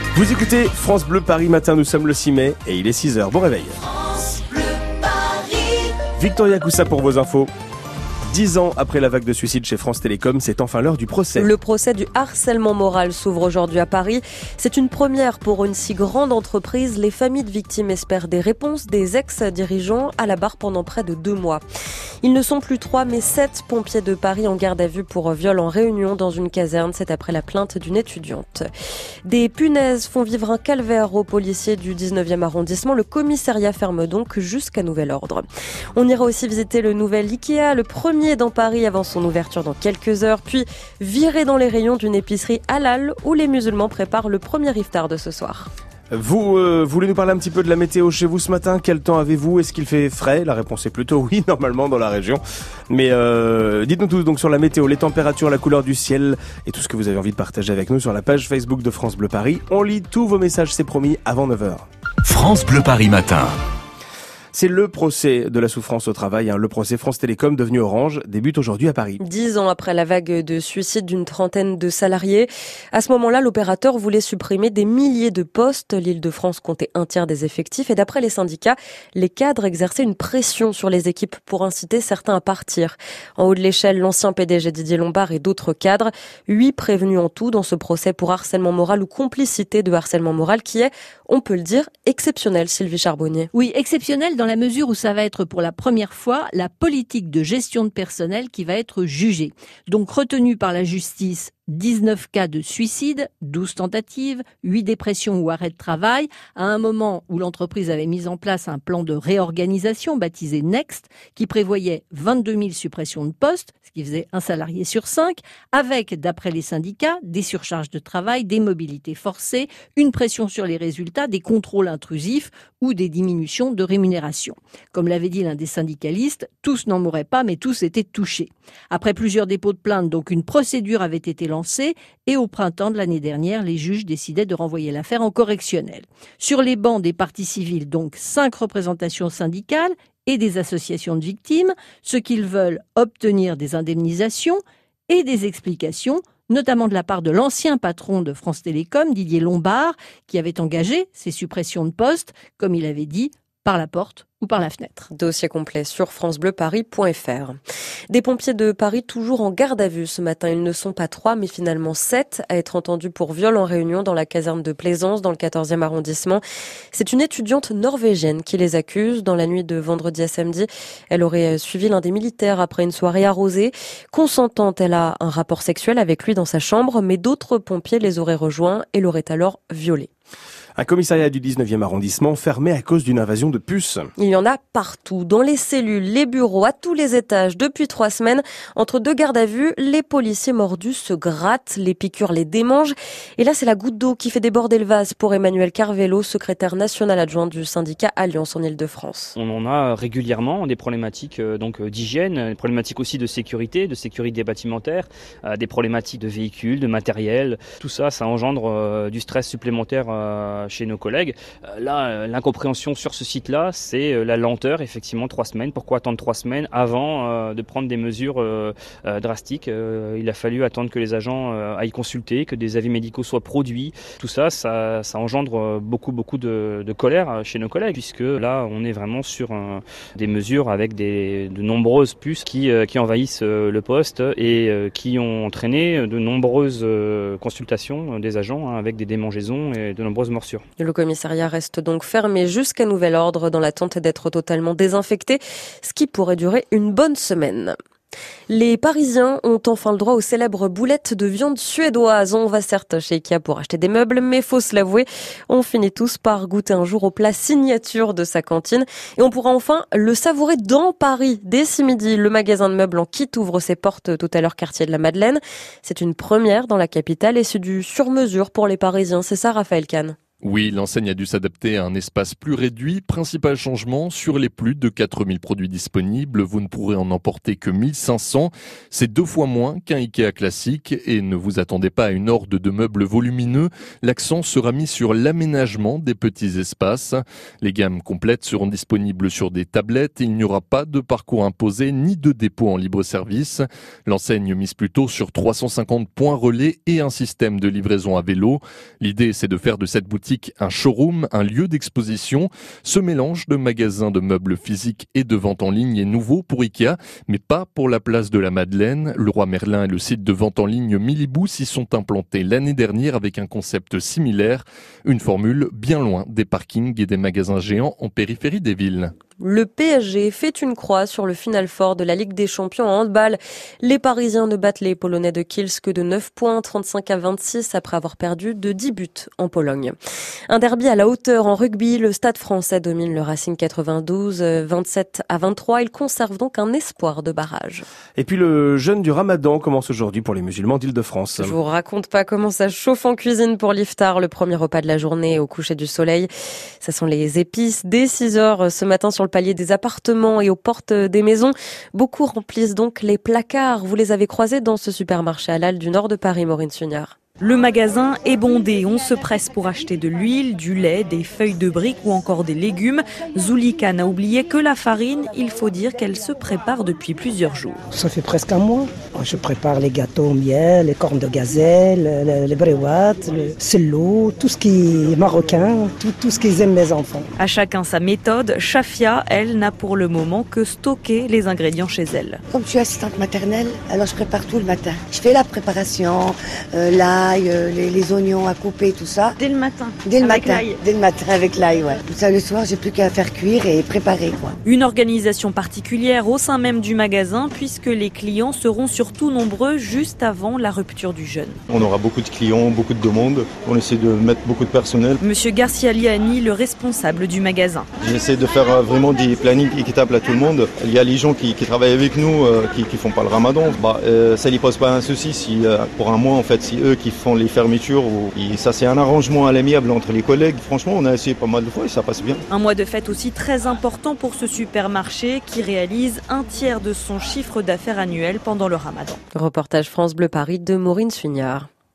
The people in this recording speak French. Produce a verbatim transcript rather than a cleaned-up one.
Vous écoutez France Bleu Paris Matin, nous sommes le six mai et il est six heures. Bon réveil. France Bleu Paris. Victoria Coussa pour vos infos. Dix ans après la vague de suicides chez France Télécom, c'est enfin l'heure du procès. Le procès du harcèlement moral s'ouvre aujourd'hui à Paris. C'est une première pour une si grande entreprise. Les familles de victimes espèrent des réponses des ex-dirigeants à la barre pendant près de deux mois. Ils ne sont plus trois, mais sept pompiers de Paris en garde à vue pour viol en réunion dans une caserne. C'est après la plainte d'une étudiante. Des punaises font vivre un calvaire aux policiers du dix-neuvième arrondissement. Le commissariat ferme donc jusqu'à nouvel ordre. On ira aussi visiter le nouvel Ikea, le premier dans Paris avant son ouverture dans quelques heures, puis virer dans les rayons d'une épicerie halal où les musulmans préparent le premier iftar de ce soir. Vous euh, voulez nous parler un petit peu de la météo chez vous ce matin? Quel temps avez-vous? Est-ce qu'il fait frais? La réponse est plutôt oui, normalement dans la région. Mais euh, dites-nous tous donc sur la météo, les températures, la couleur du ciel et tout ce que vous avez envie de partager avec nous sur la page Facebook de France Bleu Paris. On lit tous vos messages, c'est promis, avant neuf heures. France Bleu Paris Matin. C'est le procès de la souffrance au travail. Hein. Le procès France Télécom, devenu Orange, débute aujourd'hui à Paris. Dix ans après la vague de suicides d'une trentaine de salariés. À ce moment-là, l'opérateur voulait supprimer des milliers de postes. L'Île-de-France comptait un tiers des effectifs. Et d'après les syndicats, les cadres exerçaient une pression sur les équipes pour inciter certains à partir. En haut de l'échelle, l'ancien P D G Didier Lombard et d'autres cadres. Huit prévenus en tout dans ce procès pour harcèlement moral ou complicité de harcèlement moral qui est, on peut le dire, exceptionnel, Sylvie Charbonnier. Oui, exceptionnel dans la mesure où ça va être pour la première fois la politique de gestion de personnel qui va être jugée. Donc retenu par la justice, dix-neuf cas de suicide, douze tentatives, huit dépressions ou arrêts de travail, à un moment où l'entreprise avait mis en place un plan de réorganisation baptisé Next, qui prévoyait vingt-deux mille suppressions de postes, ce qui faisait un salarié sur cinq, avec, d'après les syndicats, des surcharges de travail, des mobilités forcées, une pression sur les résultats, des contrôles intrusifs ou des diminutions de rémunération. Comme l'avait dit l'un des syndicalistes, tous n'en mouraient pas, mais tous étaient touchés. Après plusieurs dépôts de plainte, donc une procédure avait été lancée et au printemps de l'année dernière, les juges décidaient de renvoyer l'affaire en correctionnel. Sur les bancs des parties civiles, donc cinq représentations syndicales et des associations de victimes, ceux qu'ils veulent obtenir des indemnisations et des explications, notamment de la part de l'ancien patron de France Télécom, Didier Lombard, qui avait engagé ces suppressions de postes, comme il avait dit, par la porte ou par la fenêtre. Dossier complet sur francebleuparis point fr. Des pompiers de Paris toujours en garde à vue ce matin. Ils ne sont pas trois, mais finalement sept à être entendus pour viol en réunion dans la caserne de Plaisance, dans le quatorzième arrondissement. C'est une étudiante norvégienne qui les accuse. Dans la nuit de vendredi à samedi, elle aurait suivi l'un des militaires après une soirée arrosée. Consentante, elle a un rapport sexuel avec lui dans sa chambre, mais d'autres pompiers les auraient rejoints et l'auraient alors violée. Un commissariat du dix-neuvième arrondissement fermé à cause d'une invasion de puces. Il y en a partout, dans les cellules, les bureaux, à tous les étages. Depuis trois semaines, entre deux gardes à vue, les policiers mordus se grattent, les piqûres les démangent. Et là, c'est la goutte d'eau qui fait déborder le vase pour Emmanuel Carvello, secrétaire national adjoint du syndicat Alliance en Île-de-France. On en a régulièrement des problématiques donc d'hygiène, des problématiques aussi de sécurité, de sécurité bâtimentaire, des problématiques de véhicules, de matériel. Tout ça, ça engendre du stress supplémentaire chez nos collègues. Là, l'incompréhension sur ce site-là, c'est la lenteur, effectivement, trois semaines. Pourquoi attendre trois semaines avant euh, de prendre des mesures euh, euh, drastiques? euh, Il a fallu attendre que les agents euh, aillent consulter, que des avis médicaux soient produits. Tout ça, ça, ça engendre beaucoup, beaucoup de, de colère chez nos collègues, puisque là, on est vraiment sur un, des mesures avec des, de nombreuses puces qui, euh, qui envahissent euh, le poste et euh, qui ont entraîné de nombreuses euh, consultations des agents hein, avec des démangeaisons et de nombreuses morsures. Le commissariat reste donc fermé jusqu'à nouvel ordre dans l'attente d'être totalement désinfecté, ce qui pourrait durer une bonne semaine. Les Parisiens ont enfin le droit aux célèbres boulettes de viande suédoise. On va certes chez Ikea pour acheter des meubles, mais faut se l'avouer, on finit tous par goûter un jour au plat signature de sa cantine. Et on pourra enfin le savourer dans Paris. Dès ce midi, le magasin de meubles en kit ouvre ses portes tout à l'heure quartier de la Madeleine. C'est une première dans la capitale et c'est du sur-mesure pour les Parisiens. C'est ça, Raphaël Kahn? Oui, l'enseigne a dû s'adapter à un espace plus réduit. Principal changement, sur les plus de quatre mille produits disponibles, vous ne pourrez en emporter que mille cinq cents. C'est deux fois moins qu'un Ikea classique et ne vous attendez pas à une horde de meubles volumineux. L'accent sera mis sur l'aménagement des petits espaces. Les gammes complètes seront disponibles sur des tablettes. Il n'y aura pas de parcours imposé ni de dépôt en libre service. L'enseigne mise plutôt sur trois cent cinquante points relais et un système de livraison à vélo. L'idée, c'est de faire de cette boutique un showroom, un lieu d'exposition. Ce mélange de magasins de meubles physiques et de vente en ligne est nouveau pour Ikea, mais pas pour la place de la Madeleine. Le Roi Merlin et le site de vente en ligne Milibou s'y sont implantés l'année dernière avec un concept similaire. Une formule bien loin des parkings et des magasins géants en périphérie des villes. Le P S G fait une croix sur le Final Four de la Ligue des Champions en handball. Les Parisiens ne battent les Polonais de Kielce que de neuf points, trente-cinq à vingt-six, après avoir perdu de dix buts en Pologne. Un derby à la hauteur en rugby. Le Stade français domine le Racing quatre-vingt-douze, vingt-sept à vingt-trois. Il conserve donc un espoir de barrage. Et puis le jeûne du Ramadan commence aujourd'hui pour les musulmans d'Île-de-France. Je vous raconte pas comment ça chauffe en cuisine pour l'iftar, le premier repas de la journée au coucher du soleil. Ça sont les épices. Dès six heures ce matin sur le palier des appartements et aux portes des maisons. Beaucoup remplissent donc les placards. Vous les avez croisés dans ce supermarché halal du nord de Paris, Maureen Sugnard. Le magasin est bondé, on se presse pour acheter de l'huile, du lait, des feuilles de briques ou encore des légumes. Zulika n'a oublié que la farine, il faut dire qu'elle se prépare depuis plusieurs jours. Ça fait presque un mois. Je prépare les gâteaux au miel, les cornes de gazelle, les bréouates, le cello, tout ce qui est marocain, tout, tout ce qu'ils aiment mes enfants. À chacun sa méthode, Shafia, elle, n'a pour le moment que stocké les ingrédients chez elle. Comme je suis assistante maternelle, alors je prépare tout le matin. Je fais la préparation, euh, là, Les, les oignons à couper, tout ça. Dès le matin. Dès le avec matin. L'ail. Dès le matin avec l'ail, ouais. Tout ça le soir, j'ai plus qu'à faire cuire et préparer, quoi. Une organisation particulière au sein même du magasin, puisque les clients seront surtout nombreux juste avant la rupture du jeûne. On aura beaucoup de clients, beaucoup de demandes. On essaie de mettre beaucoup de personnel. Monsieur Garcia Liani, le responsable du magasin. J'essaie de faire vraiment des plannings équitables à tout le monde. Il y a les gens qui, qui travaillent avec nous, euh, qui, qui font pas le ramadan. Bah, euh, ça ne pose pas un souci si euh, pour un mois, en fait, si eux qui font les fermetures, ou, et ça c'est un arrangement à l'amiable entre les collègues. Franchement, on a essayé pas mal de fois et ça passe bien. Un mois de fête aussi très important pour ce supermarché qui réalise un tiers de son chiffre d'affaires annuel pendant le ramadan. Reportage France Bleu Paris de Maureen Sugnard.